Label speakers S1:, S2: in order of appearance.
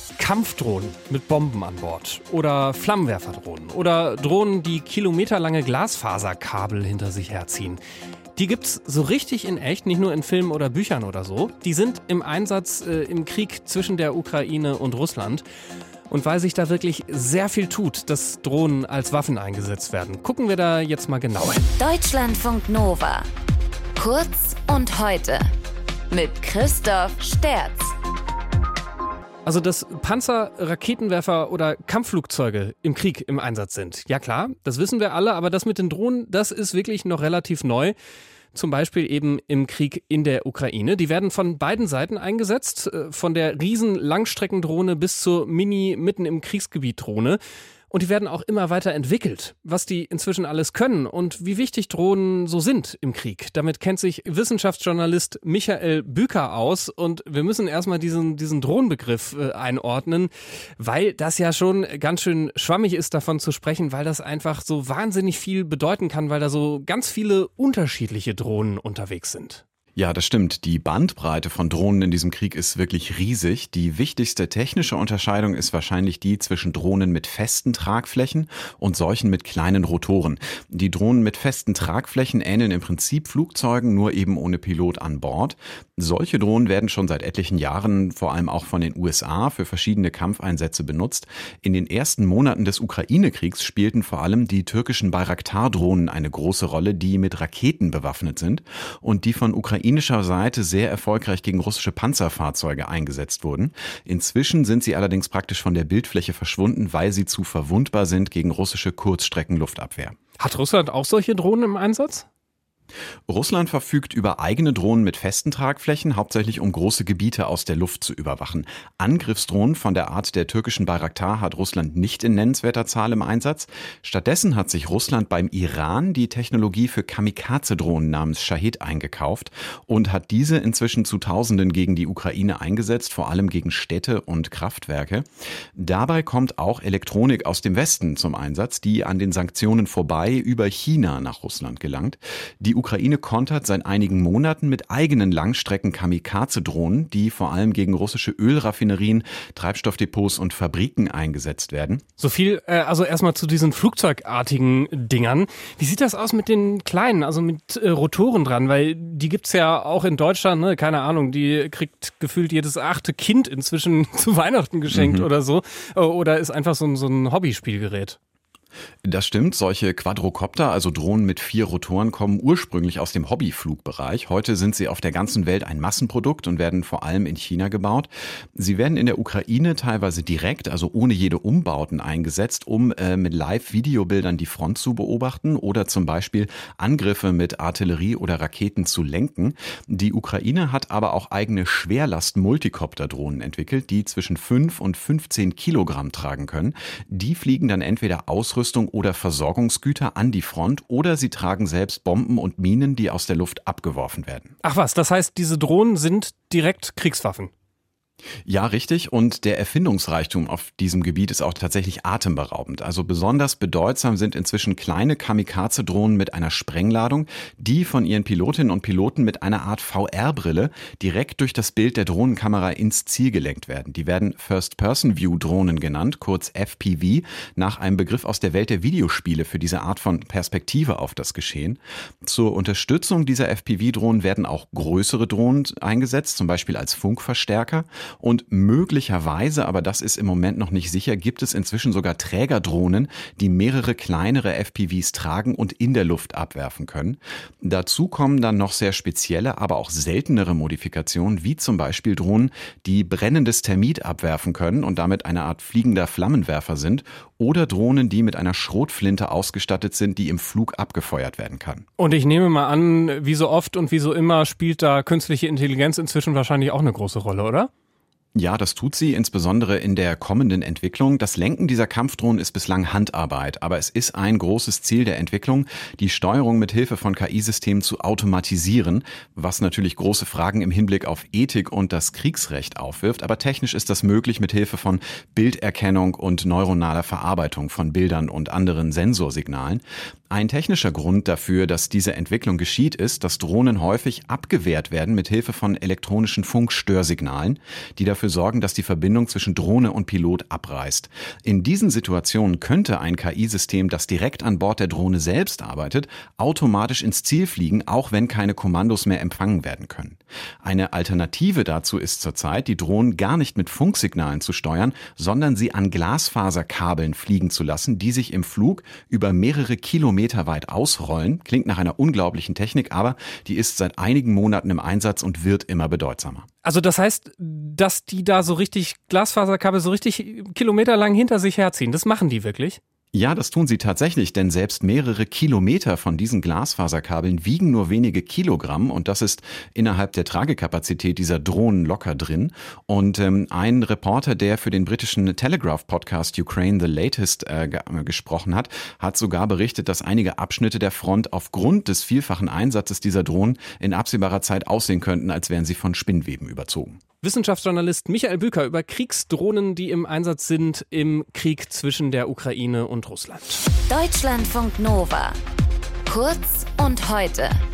S1: Kampfdrohnen mit Bomben an Bord oder Flammenwerferdrohnen oder Drohnen, die kilometerlange Glasfaserkabel hinter sich herziehen. Die gibt's so richtig in echt, nicht nur in Filmen oder Büchern oder so. Die sind im Einsatz im Krieg zwischen der Ukraine und Russland. Und weil sich da wirklich sehr viel tut, dass Drohnen als Waffen eingesetzt werden, gucken wir da jetzt mal genauer hin.
S2: Deutschlandfunk Nova. Kurz und heute. Mit Christoph Sterz.
S1: Also, dass Panzer, Raketenwerfer oder Kampfflugzeuge im Krieg im Einsatz sind. Ja klar, das wissen wir alle, aber das mit den Drohnen, das ist wirklich noch relativ neu. Zum Beispiel eben im Krieg in der Ukraine. Die werden von beiden Seiten eingesetzt, von der riesen Langstreckendrohne bis zur mitten im Kriegsgebiet Drohne. Und die werden auch immer weiter entwickelt, was die inzwischen alles können und wie wichtig Drohnen so sind im Krieg. Damit kennt sich Wissenschaftsjournalist Michael Büker aus und wir müssen erstmal diesen Drohnenbegriff einordnen, weil das ja schon ganz schön schwammig ist, davon zu sprechen, weil das einfach so wahnsinnig viel bedeuten kann, weil da so ganz viele unterschiedliche Drohnen unterwegs sind.
S3: Ja, das stimmt. Die Bandbreite von Drohnen in diesem Krieg ist wirklich riesig. Die wichtigste technische Unterscheidung ist wahrscheinlich die zwischen Drohnen mit festen Tragflächen und solchen mit kleinen Rotoren. Die Drohnen mit festen Tragflächen ähneln im Prinzip Flugzeugen, nur eben ohne Pilot an Bord. Solche Drohnen werden schon seit etlichen Jahren vor allem auch von den USA für verschiedene Kampfeinsätze benutzt. In den ersten Monaten des Ukraine-Kriegs spielten vor allem die türkischen Bayraktar-Drohnen eine große Rolle, die mit Raketen bewaffnet sind und die von ukrainischer Seite sehr erfolgreich gegen russische Panzerfahrzeuge eingesetzt wurden. Inzwischen sind sie allerdings praktisch von der Bildfläche verschwunden, weil sie zu verwundbar sind gegen russische Kurzstreckenluftabwehr.
S1: Hat Russland auch solche Drohnen im Einsatz?
S3: Russland verfügt über eigene Drohnen mit festen Tragflächen, hauptsächlich um große Gebiete aus der Luft zu überwachen. Angriffsdrohnen von der Art der türkischen Bayraktar hat Russland nicht in nennenswerter Zahl im Einsatz. Stattdessen hat sich Russland beim Iran die Technologie für Kamikaze-Drohnen namens Shahid eingekauft und hat diese inzwischen zu Tausenden gegen die Ukraine eingesetzt, vor allem gegen Städte und Kraftwerke. Dabei kommt auch Elektronik aus dem Westen zum Einsatz, die an den Sanktionen vorbei über China nach Russland gelangt. Die Ukraine kontert seit einigen Monaten mit eigenen Langstrecken-Kamikaze-Drohnen, die vor allem gegen russische Ölraffinerien, Treibstoffdepots und Fabriken eingesetzt werden.
S1: So viel, also erstmal zu diesen flugzeugartigen Dingern. Wie sieht das aus mit den kleinen, also mit Rotoren dran? Weil die gibt's ja auch in Deutschland, ne? Keine Ahnung, die kriegt gefühlt jedes 8. Kind inzwischen zu Weihnachten geschenkt oder so. Oder ist einfach so ein Hobbyspielgerät.
S3: Das stimmt, solche Quadrocopter, also Drohnen mit 4 Rotoren, kommen ursprünglich aus dem Hobbyflugbereich. Heute sind sie auf der ganzen Welt ein Massenprodukt und werden vor allem in China gebaut. Sie werden in der Ukraine teilweise direkt, also ohne jede Umbauten eingesetzt, um mit Live-Videobildern die Front zu beobachten oder zum Beispiel Angriffe mit Artillerie oder Raketen zu lenken. Die Ukraine hat aber auch eigene Schwerlast-Multikopter-Drohnen entwickelt, die zwischen 5 und 15 Kilogramm tragen können. Die fliegen dann entweder Ausrüstung oder Versorgungsgüter an die Front oder sie tragen selbst Bomben und Minen, die aus der Luft abgeworfen werden.
S1: Ach was, das heißt, diese Drohnen sind direkt Kriegswaffen?
S3: Ja, richtig. Und der Erfindungsreichtum auf diesem Gebiet ist auch tatsächlich atemberaubend. Also besonders bedeutsam sind inzwischen kleine Kamikaze-Drohnen mit einer Sprengladung, die von ihren Pilotinnen und Piloten mit einer Art VR-Brille direkt durch das Bild der Drohnenkamera ins Ziel gelenkt werden. Die werden First-Person-View-Drohnen genannt, kurz FPV, nach einem Begriff aus der Welt der Videospiele für diese Art von Perspektive auf das Geschehen. Zur Unterstützung dieser FPV-Drohnen werden auch größere Drohnen eingesetzt, zum Beispiel als Funkverstärker. Und möglicherweise, aber das ist im Moment noch nicht sicher, gibt es inzwischen sogar Trägerdrohnen, die mehrere kleinere FPVs tragen und in der Luft abwerfen können. Dazu kommen dann noch sehr spezielle, aber auch seltenere Modifikationen, wie zum Beispiel Drohnen, die brennendes Termit abwerfen können und damit eine Art fliegender Flammenwerfer sind, oder Drohnen, die mit einer Schrotflinte ausgestattet sind, die im Flug abgefeuert werden kann.
S1: Und ich nehme mal an, wie so oft und wie so immer spielt da künstliche Intelligenz inzwischen wahrscheinlich auch eine große Rolle, oder?
S3: Ja, das tut sie, insbesondere in der kommenden Entwicklung. Das Lenken dieser Kampfdrohnen ist bislang Handarbeit, aber es ist ein großes Ziel der Entwicklung, die Steuerung mit Hilfe von KI-Systemen zu automatisieren, was natürlich große Fragen im Hinblick auf Ethik und das Kriegsrecht aufwirft. Aber technisch ist das möglich mit Hilfe von Bilderkennung und neuronaler Verarbeitung von Bildern und anderen Sensorsignalen. Ein technischer Grund dafür, dass diese Entwicklung geschieht, ist, dass Drohnen häufig abgewehrt werden mit Hilfe von elektronischen Funkstörsignalen, die dafür sorgen, dass die Verbindung zwischen Drohne und Pilot abreißt. In diesen Situationen könnte ein KI-System, das direkt an Bord der Drohne selbst arbeitet, automatisch ins Ziel fliegen, auch wenn keine Kommandos mehr empfangen werden können. Eine Alternative dazu ist zurzeit, die Drohnen gar nicht mit Funksignalen zu steuern, sondern sie an Glasfaserkabeln fliegen zu lassen, die sich im Flug über mehrere Kilometer weit ausrollen. Klingt nach einer unglaublichen Technik, aber die ist seit einigen Monaten im Einsatz und wird immer bedeutsamer.
S1: Also das heißt, dass die da so richtig Glasfaserkabel so richtig kilometerlang hinter sich herziehen. Das machen die wirklich?
S3: Ja, das tun sie tatsächlich, denn selbst mehrere Kilometer von diesen Glasfaserkabeln wiegen nur wenige Kilogramm und das ist innerhalb der Tragekapazität dieser Drohnen locker drin. Und ein Reporter, der für den britischen Telegraph-Podcast Ukraine the Latest gesprochen hat, hat sogar berichtet, dass einige Abschnitte der Front aufgrund des vielfachen Einsatzes dieser Drohnen in absehbarer Zeit aussehen könnten, als wären sie von Spinnweben überzogen.
S1: Wissenschaftsjournalist Michael Büker über Kriegsdrohnen, die im Einsatz sind im Krieg zwischen der Ukraine und Russland.
S2: Deutschlandfunk Nova. Kurz und heute.